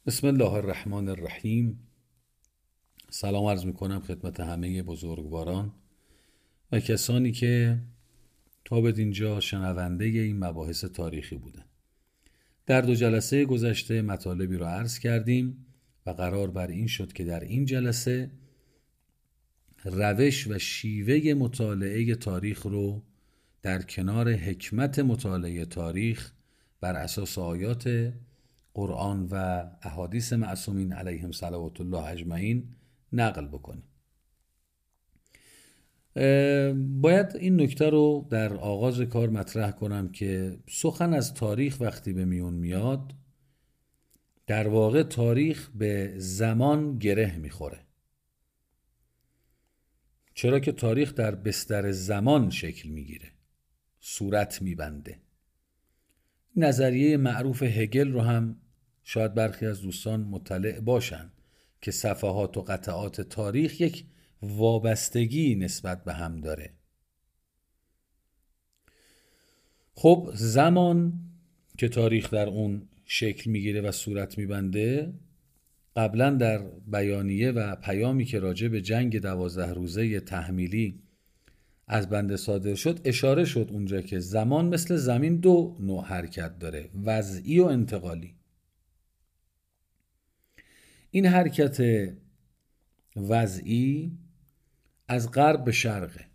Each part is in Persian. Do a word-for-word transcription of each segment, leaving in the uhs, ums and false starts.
بسم الله الرحمن الرحیم. سلام عرض میکنم خدمت همه بزرگواران و کسانی که تا به اینجا شنونده این مباحث تاریخی بودند. در دو جلسه گذشته مطالبی رو عرض کردیم و قرار بر این شد که در این جلسه روش و شیوه مطالعه تاریخ رو در کنار حکمت مطالعه تاریخ بر اساس آیات قرآن و احادیث معصومین علیهم صلوات الله اجمعین نقل بکنیم. باید این نکته رو در آغاز کار مطرح کنم که سخن از تاریخ وقتی به میون میاد، در واقع تاریخ به زمان گره میخوره. چرا که تاریخ در بستر زمان شکل میگیره، صورت میبنده. نظریه معروف هگل رو هم شاید برخی از دوستان مطلع باشن که صفحات و قطعات تاریخ یک وابستگی نسبت به هم داره. خب زمان که تاریخ در اون شکل میگیره و صورت میبنده، قبلا در بیانیه و پیامی که راجع به جنگ دوازده روزه تحمیلی از بنده صادر شد اشاره شد اونجا که زمان مثل زمین دو نوع حرکت داره، وضعی و انتقالی. این حرکت وضعی از غرب به شرقه.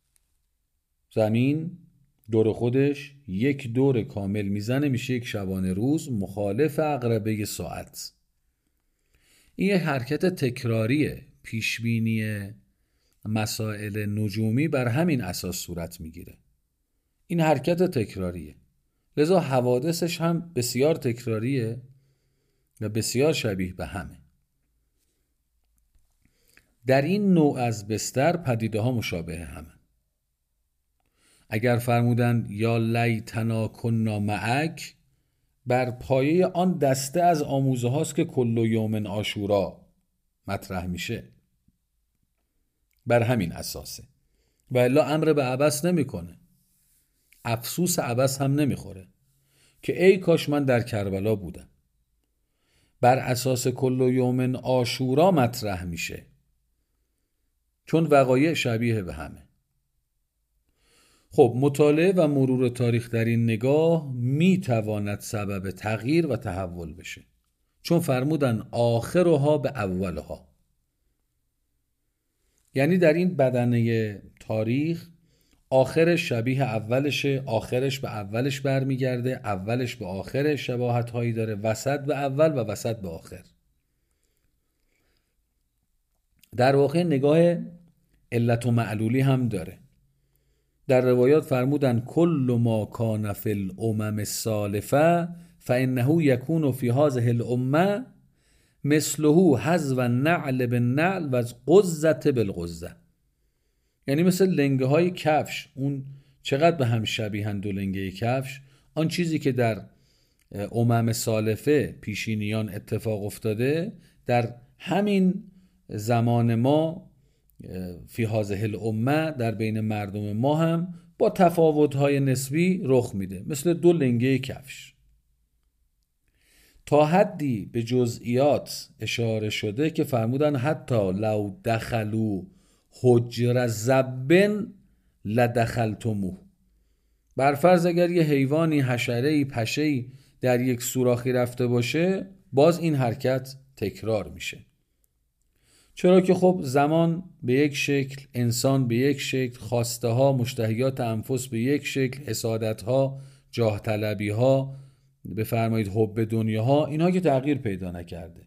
زمین دور خودش یک دور کامل میزنه، میشه یک شبانه روز مخالف عقربه ساعت. این یک حرکت تکراریه. پیشبینی مسائل نجومی بر همین اساس صورت میگیره. این حرکت تکراریه، لذا حوادثش هم بسیار تکراریه و بسیار شبیه به همه. در این نوع از بستر پدیده ها مشابه همه. اگر فرمودند یا لیتنا کنا معک، بر پایه آن دسته از آموزه هاست که کل یوم عاشورا مطرح میشه. بر همین اساسه و الا امر به عبث نمیکنه، افسوس عبث هم نمیخوره که ای کاش من در کربلا بودم. بر اساس کل یوم عاشورا مطرح میشه چون وقایع شبیه به همه. خب مطالعه و مرور تاریخ در این نگاه میتواند سبب تغییر و تحول بشه، چون فرمودن آخرها به اولها. یعنی در این بدنه تاریخ آخرش شبیه اولشه، آخرش به اولش برمیگرده، اولش به آخرش شباهت هایی داره، وسط به اول و وسط به آخر. در واقع نگاه علت و معلولی هم داره. در روایات فرمودن کل ما کان فی الامم السالفه فانه یکون فی هذه الامه مثله حذو النعل بالنعل و قزة بالقزة. یعنی مثل لنگه های کفش، اون چقدر به هم شبیهن دو لنگه کفش. آن چیزی که در امم سالفه پیشینیان اتفاق افتاده در همین زمان ما فی هذه الامه، در بین مردم ما هم با تفاوت‌های نسبی رخ میده، مثل دو لنگه کفش. تا حدی به جزئیات اشاره شده که فرمودن حتی لو دخلوا حجر زبن لدخلتموه. برفرض اگر یه حیوانی، حشره‌ای، پشه‌ای در یک سوراخی رفته باشه، باز این حرکت تکرار میشه. چرا که خب زمان به یک شکل، انسان به یک شکل، خواسته ها، مشتهیات انفس به یک شکل، حسادت ها، جاه طلبی ها، بفرمایید حب دنیا ها، اینها که تغییر پیدا نکرده.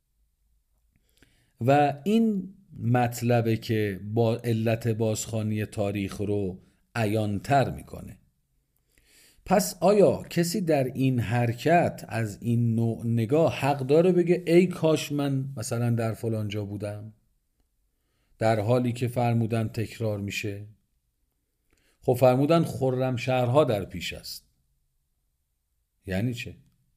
و این مطلبه که با علت بازخوانی تاریخ رو عیان‌تر میکنه. پس آیا کسی در این حرکت از این نوع نگاه حق داره بگه ای کاش من مثلا در فلان جا بودم، در حالی که فرمودن تکرار میشه؟ خب فرمودن خرم شهرها در پیش است. یعنی چه؟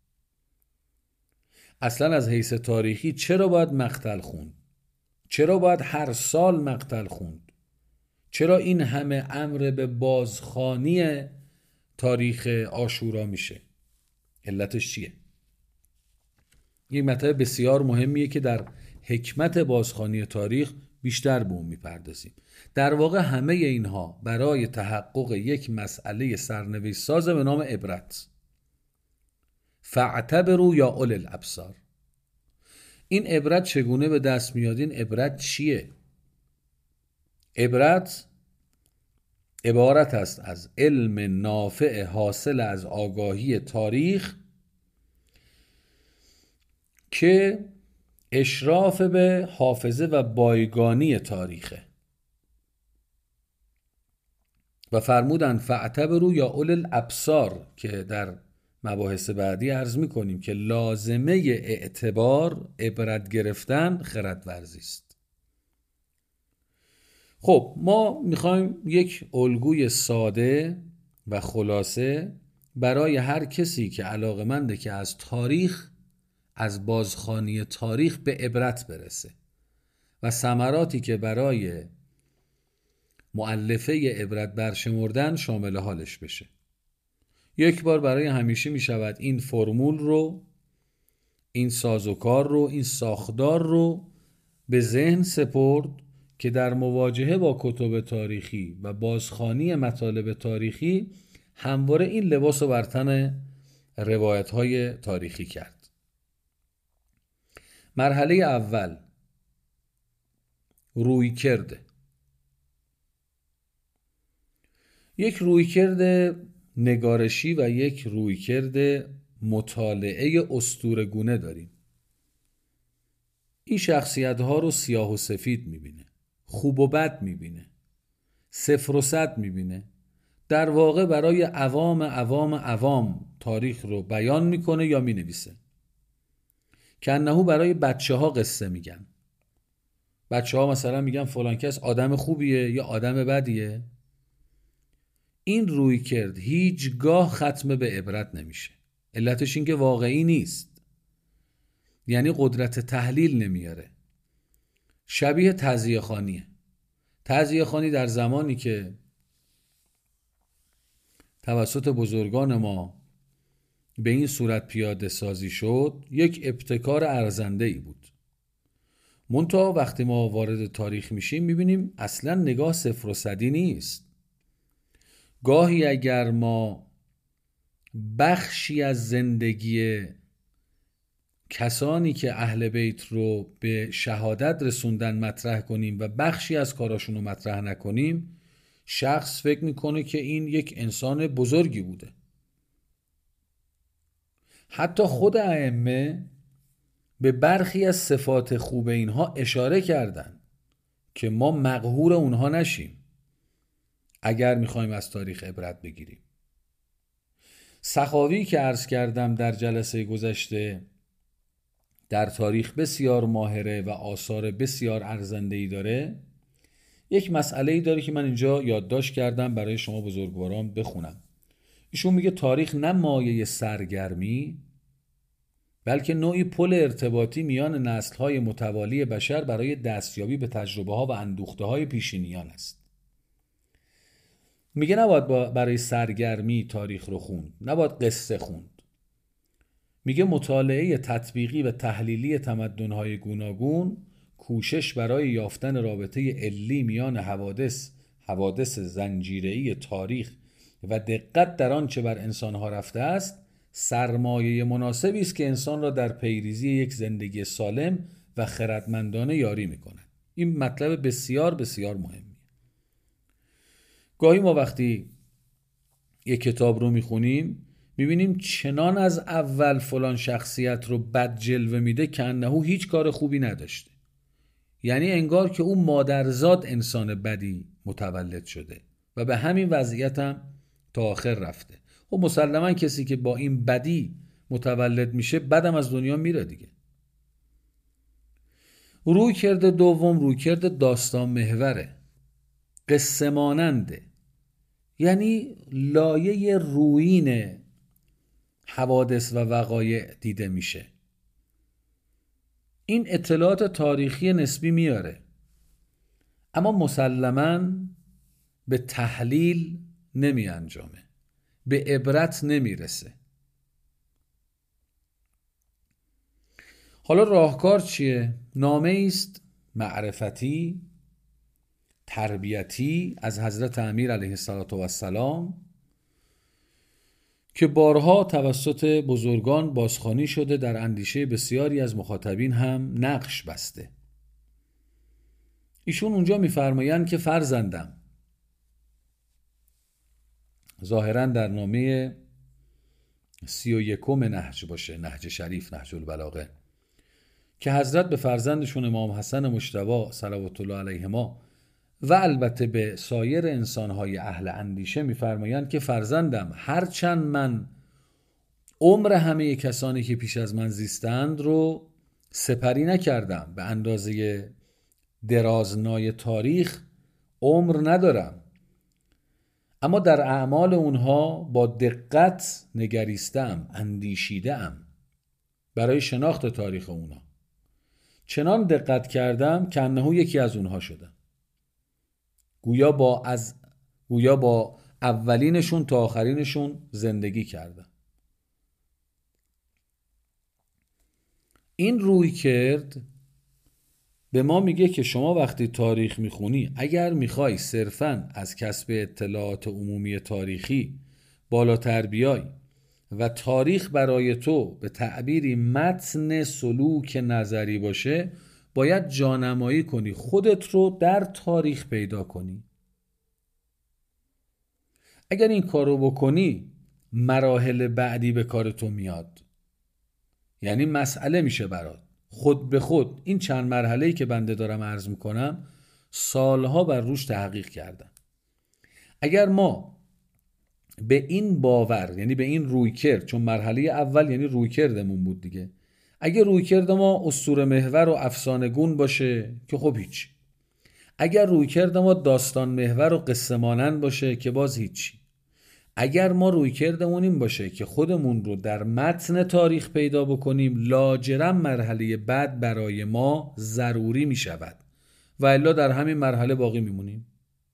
اصلا از حیث تاریخی چرا باید مقتل خوند؟ چرا باید هر سال مقتل خوند؟ چرا این همه امر به بازخوانی تاریخ عاشورا میشه؟ علتش چیه؟ این مطلب بسیار مهمیه که در حکمت بازخوانی تاریخ بیشتر به اون میپردازیم. در واقع همه اینها برای تحقق یک مسئله سرنوشت ساز به نام عبرت. فاعتبروا یا اولی الابصار. این عبرت چگونه به دست میاد؟ این عبرت چیه؟ عبرت عبارت است از علم نافع حاصل از آگاهی تاریخ که اشراف به حافظه و بایگانی تاریخه. و فرمودن فاعتبروا یا اولی الابصار که در مباحث بعدی عرض میکنیم که لازمه اعتبار، عبرت گرفتن، خرد ورزی است. خب ما میخوایم یک الگوی ساده و خلاصه برای هر کسی که علاقه‌منده که از تاریخ، از بازخوانی تاریخ به عبرت برسه و ثمراتی که برای مؤلفه عبرت برشمردن شامل حالش بشه. یک بار برای همیشه می شود این فرمول رو، این سازوکار رو، این ساختار رو به ذهن سپرد که در مواجهه با کتب تاریخی و بازخوانی مطالب تاریخی همواره این لباس رو بر تن روایت‌های تاریخی کرد. مرحله اول رویکرد. یک رویکرد نگارشی و یک رویکرد مطالعه اسطوره‌گونه داریم. این شخصیت ها رو سیاه و سفید میبینه، خوب و بد میبینه، صفر و صد میبینه. در واقع برای عوام عوام عوام تاریخ رو بیان میکنه یا مینویسه. که انهو برای بچه ها قصه میگن. بچه ها مثلا میگن فلان کس آدم خوبیه یا آدم بدیه. این روی کرد هیچگاه ختم به عبرت نمیشه. علتش این که واقعی نیست، یعنی قدرت تحلیل نمیاره. شبیه تعزیه خوانیه. تعزیه خوانی در زمانی که توسط بزرگان ما به این صورت پیاده سازی شد، یک ابتکار ارزنده ای بود. منتها وقتی ما وارد تاریخ میشیم میبینیم اصلا نگاه صفر و صدی نیست. گاهی اگر ما بخشی از زندگی کسانی که اهل بیت رو به شهادت رسوندن مطرح کنیم و بخشی از کاراشون رو مطرح نکنیم، شخص فکر میکنه که این یک انسان بزرگی بوده. حتی خود ائمه به برخی از صفات خوب اینها اشاره کردن که ما مقهور اونها نشیم اگر میخوایم از تاریخ عبرت بگیریم. سخاوی که عرض کردم در جلسه گذشته در تاریخ بسیار ماهره و آثار بسیار ارزنده‌ای داره. یک مسئله‌ای داره که من اینجا یادداشت کردم برای شما بزرگواران بخونم. ایشون میگه تاریخ نه مایه سرگرمی بلکه نوعی پل ارتباطی میان نسل‌های متوالی بشر برای دستیابی به تجربه‌ها و اندوخته‌های پیشینیان است. میگه نباید برای سرگرمی تاریخ رو خوند، نباید قصه خوند. میگه مطالعه تطبیقی و تحلیلی تمدن‌های گوناگون، کوشش برای یافتن رابطه علی میان حوادث حوادث زنجیره‌ای تاریخ و دقت در آنچه بر انسان‌ها رفته است، سرمایه مناسبی است که انسان را در پیریزی یک زندگی سالم و خردمندانه یاری می‌کند. این مطلب بسیار بسیار مهمیه. گاهی ما وقتی یک کتاب رو میخونیم میبینیم چنان از اول فلان شخصیت رو بد جلوه میده که انهو هیچ کار خوبی نداشته. یعنی انگار که اون مادرزاد انسان بدی متولد شده و به همین وضعیت هم تا آخر رفته. و مسلما کسی که با این بدی متولد میشه بدم از دنیا میره دیگه. روی کرده دوم روی کرده داستان محوره، قصه ماننده، یعنی لایه رویین حوادث و وقایع دیده میشه. این اطلاعات تاریخی نسبی میاره اما مسلماً به تحلیل نمی انجامه، به عبرت نمیرسه. حالا راهکار چیه؟ نامه است معرفتی تربیتی از حضرت امیر علیه السلام که بارها توسط بزرگان بازخوانی شده، در اندیشه بسیاری از مخاطبین هم نقش بسته. ایشون اونجا می‌فرمایند که فرزندم، ظاهراً در نامه سی و یکم نهج باشه، نهج شریف، نهج البلاغه، که حضرت به فرزندشون امام حسن مجتبی صلوات الله علیهما و البته به سایر انسانهای اهل اندیشه می‌فرمایند که فرزندم، هرچند من عمر همه کسانی که پیش از من زیستند رو سپری نکردم، به اندازه درازنای تاریخ عمر ندارم، اما در اعمال اونها با دقت نگریستم، اندیشیدم برای شناخت تاریخ اونها، چنان دقت کردم که انه یکی از اونها شدم، گویا با از گویا با اولینشون تا آخرینشون زندگی کردم. این روی کرد به ما میگه که شما وقتی تاریخ میخونی، اگر میخوای صرفاً از کسب اطلاعات عمومی تاریخی بالاتر بیای و تاریخ برای تو به تعبیری متن سلوک نظری باشه، باید جانمایی کنی، خودت رو در تاریخ پیدا کنی. اگر این کارو بکنی، مراحل بعدی به کار تو میاد، یعنی مسئله میشه برات خود به خود. این چند مرحله‌ای که بنده دارم عرض میکنم سالها بر روش تحقیق کردم. اگر ما به این باور، یعنی به این رویکرد، چون مرحله اول یعنی رویکردمون بود دیگه، اگر رویکرد ما اسطوره محور و افسانه گون باشه که خب هیچ، اگر رویکرد ما داستان محور و قصه مانند باشه که باز هیچی، اگر ما رویکردمون این باشه که خودمون رو در متن تاریخ پیدا بکنیم، لاجرم مرحله بعد برای ما ضروری می شود و الا در همین مرحله باقی میمونیم.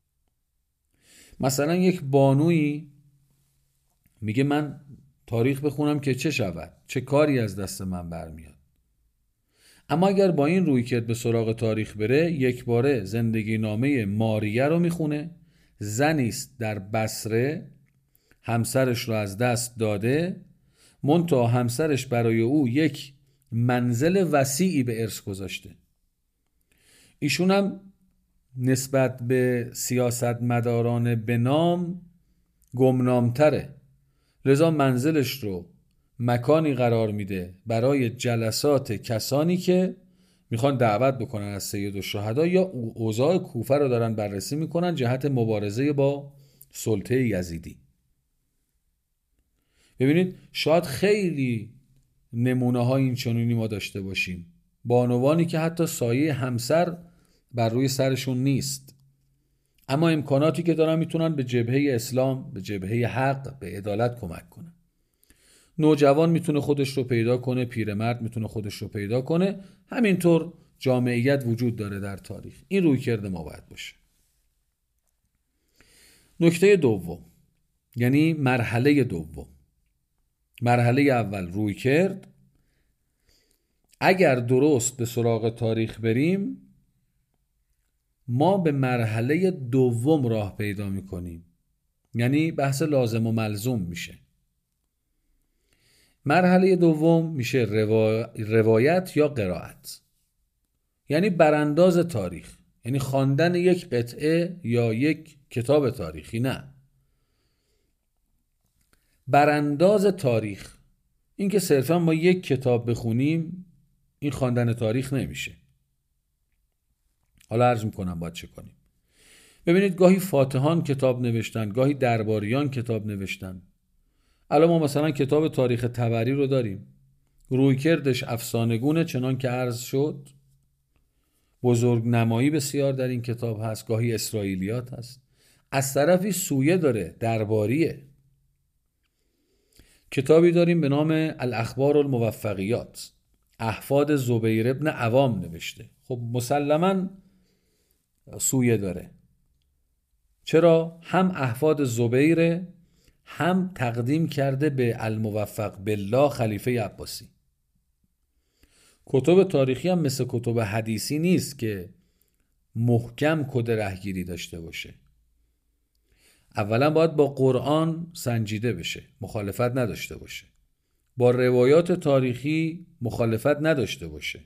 مثلا یک بانویی میگه من تاریخ بخونم که چه شود، چه کاری از دست من برمیاد. اما اگر با این رویکرد به سراغ تاریخ بره، یک باره زندگی نامه ماریه رو میخونه، زنیست در بصره، همسرش رو از دست داده، منتها همسرش برای او یک منزل وسیعی به ارث گذاشته. ایشون هم نسبت به سیاستمداران به نام گمنامتره، لذا منزلش رو مکانی قرار میده برای جلسات کسانی که میخوان دعوت بکنن از سیدالشهدا یا اوضاع کوفه رو دارن بررسی میکنن جهت مبارزه با سلطه یزیدی. ببینید شاید خیلی نمونه های این چنونی ما داشته باشیم، بانوانی که حتی سایه همسر بر روی سرشون نیست، اما امکاناتی که دارن میتونن به جبهه اسلام، به جبهه حق، به عدالت کمک کنن. نوجوان میتونه خودش رو پیدا کنه، پیرمرد میتونه خودش رو پیدا کنه، همینطور جامعیت وجود داره در تاریخ. این رویکرد ما باید باشه. نکته دوم، یعنی مرحله دوم، مرحله اول رویکرد. اگر درست به سراغ تاریخ بریم، ما به مرحله دوم راه پیدا میکنیم، یعنی بحث لازم و ملزوم میشه. مرحله دوم میشه روا... روایت یا قرائت، یعنی برانداز تاریخ، یعنی خواندن یک قطعه یا یک کتاب تاریخی، نه، برانداز تاریخ. این که صرفا ما یک کتاب بخونیم، این خواندن تاریخ نمیشه. حالا عرض میکنم باید چه کنیم. ببینید گاهی فاتحان کتاب نوشتن، گاهی درباریان کتاب نوشتن. الان ما مثلا کتاب تاریخ طبری رو داریم، رویکردش افسانه‌گونه چنان که عرض شد، بزرگ نمایی بسیار در این کتاب هست، گاهی اسرائیلیات هست، از طرفی سویه داره، درباریه. کتابی داریم به نام الاخبار الموفقیات، احفاد زبیر ابن عوام نوشته. خب مسلماً سویه داره. چرا؟ هم احفاد زبیر، هم تقدیم کرده به الموفق بالله خلیفه عباسی. کتب تاریخی هم مثل کتب حدیثی نیست که محکم کد رهگیری داشته باشه. اولا باید با قرآن سنجیده بشه، مخالفت نداشته باشه. با روایات تاریخی مخالفت نداشته باشه.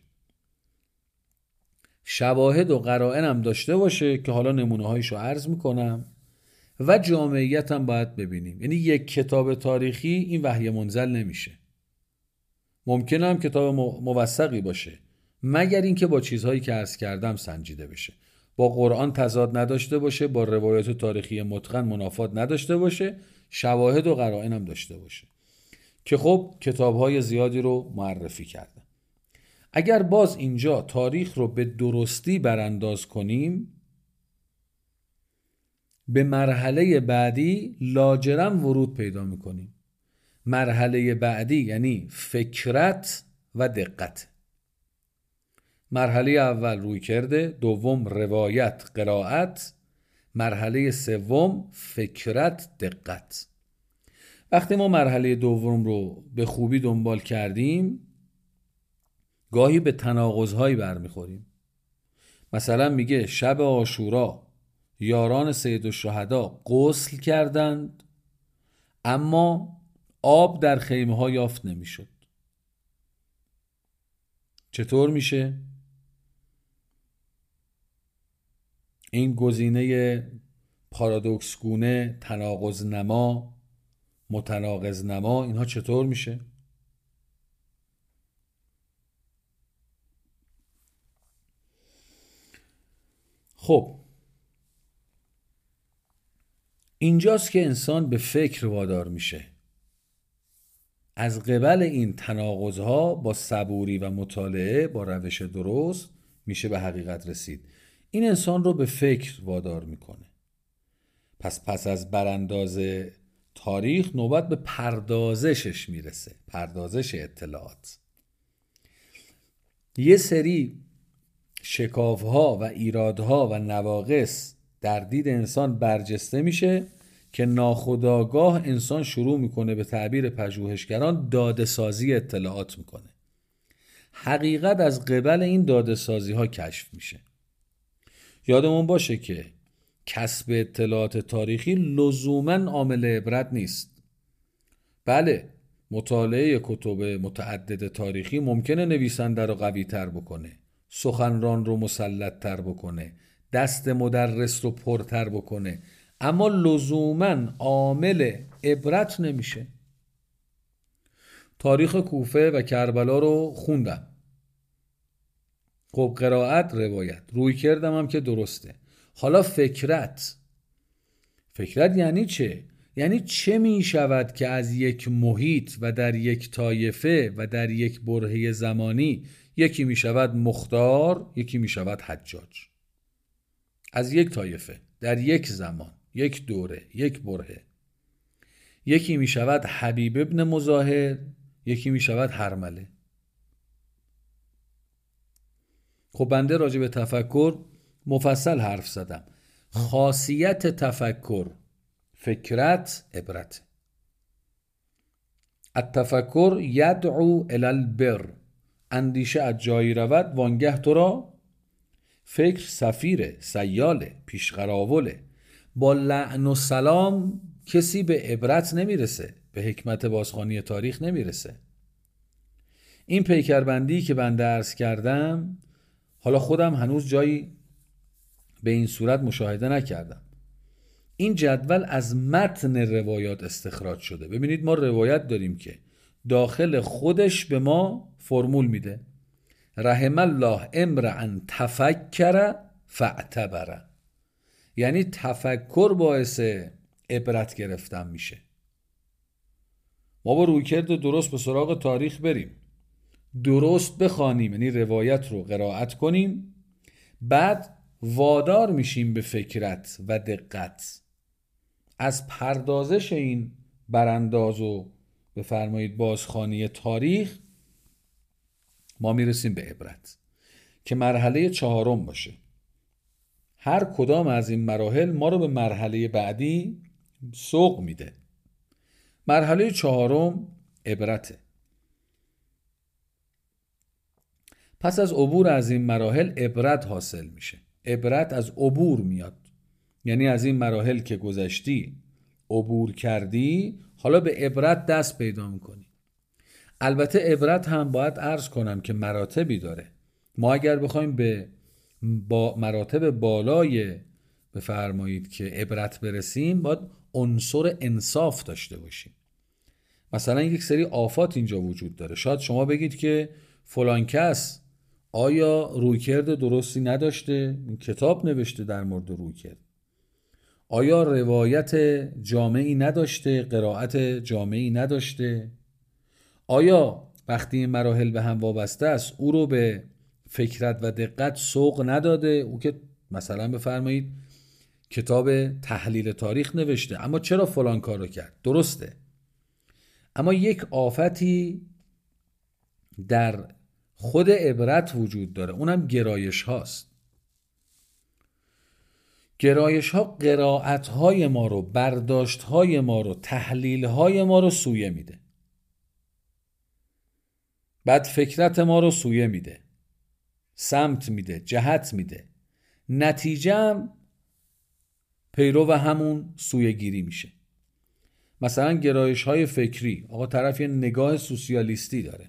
شواهد و قرائن هم داشته باشه که حالا نمونه هایشو عرض میکنم. و جامعیت هم باید ببینیم. یعنی یک کتاب تاریخی این وحی منزل نمیشه. ممکنه هم کتاب موثقی باشه، مگر اینکه با چیزهایی که عرض کردم سنجیده بشه، با قرآن تضاد نداشته باشه، با روایات تاریخی متقن منافات نداشته باشه، شواهد و قرائن هم داشته باشه، که خب کتاب‌های زیادی رو معرفی کردم. اگر باز اینجا تاریخ رو به درستی برانداز کنیم، به مرحله بعدی لاجرم ورود پیدا میکنیم. مرحله بعدی یعنی فکرت و دقت. مرحله اول روی کرده، دوم روایت قرائت، مرحله سوم فکرت دقت. وقتی ما مرحله دوم رو به خوبی دنبال کردیم، گاهی به تناقض‌هایی برمیخوریم. مثلا میگه شب عاشورا یاران سید الشهدا غسل کردند، اما آب در خیمه ها یافت نمیشد. چطور میشه؟ این گزینه پارادوکس گونه، تناقض نما، متناقض نما، اینها چطور میشه؟ خب اینجاست که انسان به فکر وادار میشه. از قبل این تناقض‌ها با صبوری و مطالعه، با روش درست میشه به حقیقت رسید. این انسان رو به فکر وادار میکنه. پس پس از برانداز تاریخ نوبت به پردازشش میرسه، پردازش اطلاعات. یه سری شکاف‌ها و ایرادها و نواقص در دید انسان برجسته میشه که ناخودآگاه انسان شروع میکنه به تعبیر پژوهشگران داده‌سازی اطلاعات میکنه. حقیقت از قبل این داده‌سازی ها کشف میشه. یادمون باشه که کسب اطلاعات تاریخی لزوماً عامل عبرت نیست. بله، مطالعه کتب متعدد تاریخی ممکنه نویسنده رو قوی تر بکنه، سخنران رو مسلط تر بکنه، دست مدرس رو پرتر بکنه، اما لزوماً عامل عبرت نمیشه. تاریخ کوفه و کربلا رو خوندم. خب قرائت روایت، روی کردم هم که درسته. حالا فکرت. فکرت یعنی چه؟ یعنی چه می شود که از یک محیط و در یک طایفه و در یک برهه زمانی یکی می شود مختار، یکی می شود حجاج. از یک طایفه، در یک زمان، یک دوره، یک برهه. یکی می شود حبیب ابن مظاهر، یکی می شود هرمله. خب بنده راجع به تفکر مفصل حرف زدم. خاصیت تفکر، فکرت، عبرت. التفکر یدعو الی البر. اندیشه از جایی رود وانگه تو را فکر سفیره، سیاله، پیشقراوله. با لعن و سلام کسی به عبرت نمیرسه، به حکمت بازخوانی تاریخ نمیرسه. این پیکربندی که بنده عرض کردم، حالا خودم هنوز جایی به این صورت مشاهده نکردم. این جدول از متن روایات استخراج شده. ببینید ما روایت داریم که داخل خودش به ما فرمول میده. رحم الله امرئ تفکر فاعتبر. یعنی تفکر باعث عبرت گرفتن میشه. ما با رویکرد درست به سراغ تاریخ بریم، درست بخوانیم، یعنی روایت رو قرائت کنیم، بعد وادار میشیم به فکرت و دقت. از پردازش این برانداز و بفرمایید بازخوانی تاریخ ما میرسیم به عبرت که مرحله چهارم باشه. هر کدام از این مراحل ما رو به مرحله بعدی سوق میده. مرحله چهارم عبرته. پس از عبور از این مراحل عبرت حاصل میشه. عبرت از عبور میاد، یعنی از این مراحل که گذشتی عبور کردی، حالا به عبرت دست پیدا میکنی. البته عبرت هم باید عرض کنم که مراتبی داره. ما اگر بخوایم به با مراتب بالای بفرمایید که عبرت برسیم، باید عنصر انصاف داشته باشیم. مثلا یک سری آفات اینجا وجود داره. شاید شما بگید که فلان کس آیا رویکرد درستی نداشته؟ کتاب نوشته در مورد رویکرد. آیا روایت جامعی نداشته؟ قرائت جامعی نداشته؟ آیا وقتی این مراحل به هم وابسته است او رو به فکرت و دقت سوق نداده؟ او که مثلا بفرمایید کتاب تحلیل تاریخ نوشته، اما چرا فلان کار رو کرد؟ درسته، اما یک آفتی در خود عبرت وجود داره، اونم گرایش هاست. گرایش ها قرائت های ما رو، برداشت های ما رو، تحلیل های ما رو سویه میده، بعد فکرت ما رو سویه میده، سمت میده، جهت میده، نتیجه هم پیرو و همون سویه گیری میشه. مثلا گرایش های فکری، آقا طرف یه نگاه سوسیالیستی داره،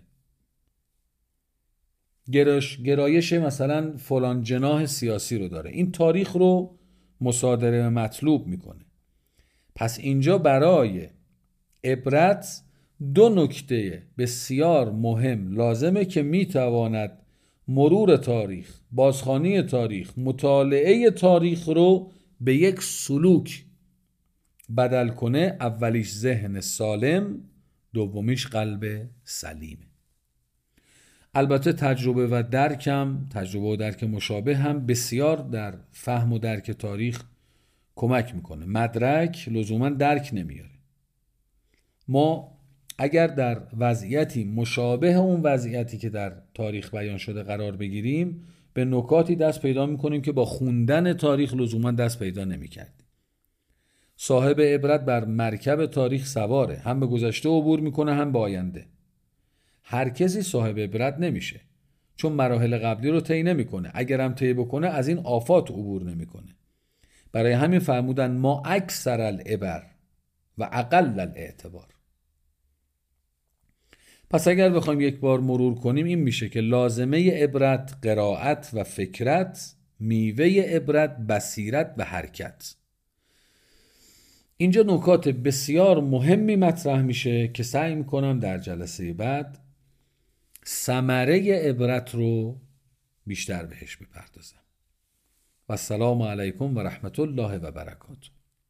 گرایش گرایش مثلا فلان جناح سیاسی رو داره، این تاریخ رو مصادره مطلوب میکنه. پس اینجا برای عبرت دو نکته بسیار مهم لازمه که میتواند مرور تاریخ، بازخوانی تاریخ، مطالعه تاریخ رو به یک سلوک بدل کنه. اولیش ذهن سالم، دومیش قلب سلیمه. البته تجربه و درکم، تجربه و درک مشابه هم بسیار در فهم و درک تاریخ کمک میکنه. مدرک لزوما درک نمیاره. ما اگر در وضعیتی مشابه اون وضعیتی که در تاریخ بیان شده قرار بگیریم، به نکاتی دست پیدا میکنیم که با خوندن تاریخ لزوما دست پیدا نمیکردیم. صاحب عبرت بر مرکب تاریخ سواره، هم به گذشته عبور میکنه هم به آینده. هر کسی صاحب عبرت نمیشه، چون مراحل قبلی رو طی نمیکنه. اگر هم طی بکنه از این آفات عبور نمیکنه. برای همین فرمودن ما اکثر العبر و اقل الاعتبار. پس اگر بخوایم یک بار مرور کنیم، این میشه که لازمه عبرت قرائت و فکرت، میوه عبرت بصیرت و حرکت. اینجا نکات بسیار مهمی مطرح میشه که سعی میکنم در جلسه بعد ثمره عبرت رو بیشتر بهش بپردازم. و السلام علیکم و رحمت الله و برکاته.